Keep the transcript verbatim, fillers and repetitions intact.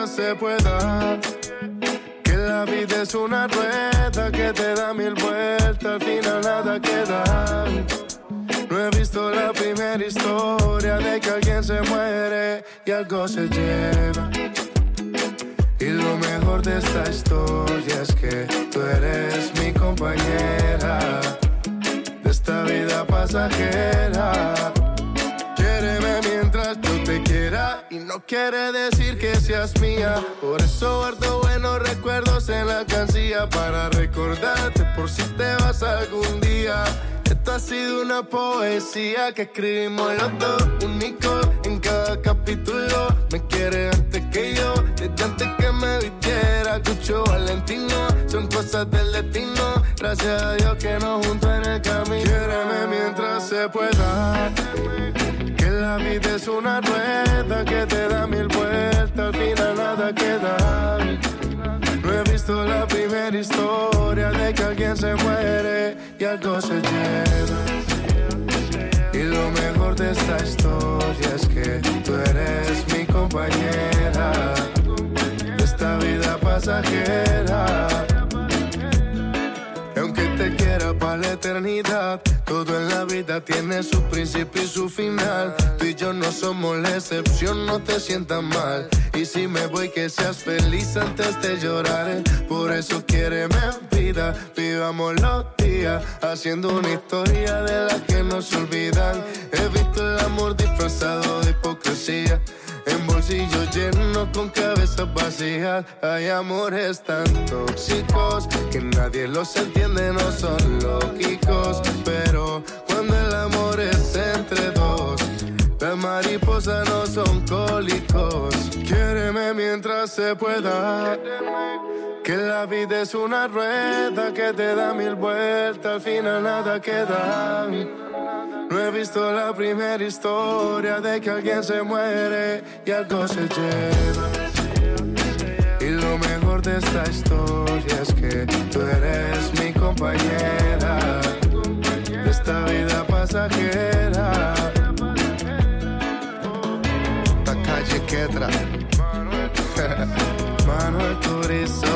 mientras se pueda. Que la vida es una rueda que te da mil vueltas, al final nada queda. No he visto la primera historia de que alguien se muere y algo se lleva. Y lo mejor de esta historia es que tú eres mi compañera de esta vida pasajera. Quiéreme mientras yo te quiera y no quiere decir que seas mía. Por eso guardo buenos recuerdos en la alcancía para recordarte por si te vas algún día. Esto ha sido una poesía que escribimos los dos, único en cada capítulo. Me quiere antes que yo, desde antes que me vistiera Cucho Valentino. Son cosas del destino, gracias a Dios que nos juntó en el camino. Quiéreme mientras se pueda. Que la vida es una rueda que te da mil vueltas, al final nada queda. No he visto la primera historia de que alguien se muere y algo se lleva. Y lo mejor de esta historia es que tú eres mi compañera de esta vida pasajera. Y aunque te quiera para la eternidad, todo en la vida tiene su principio y su final. Tú y yo no somos la excepción, no te sientas mal. Y si me voy, que seas feliz antes de llorar. Por eso quiéreme vida, vivamos los días haciendo una historia de la que no se olvidan. He visto el amor disfrazado de hipocresía, en bolsillos llenos con cabezas vacías. Hay amores tan tóxicos que nadie los entiende, no son lógicos. Pero cuando el amor es entre dos, las mariposas no son cólicos. Quiéreme mientras se pueda. Que la vida es una rueda que te da mil vueltas, al final nada queda. No he visto la primera historia de que alguien se muere y algo se lleva. Y lo mejor de esta historia es que tú eres mi compañera de esta vida pasajera. Esta calle Quetra Manuel Turizo.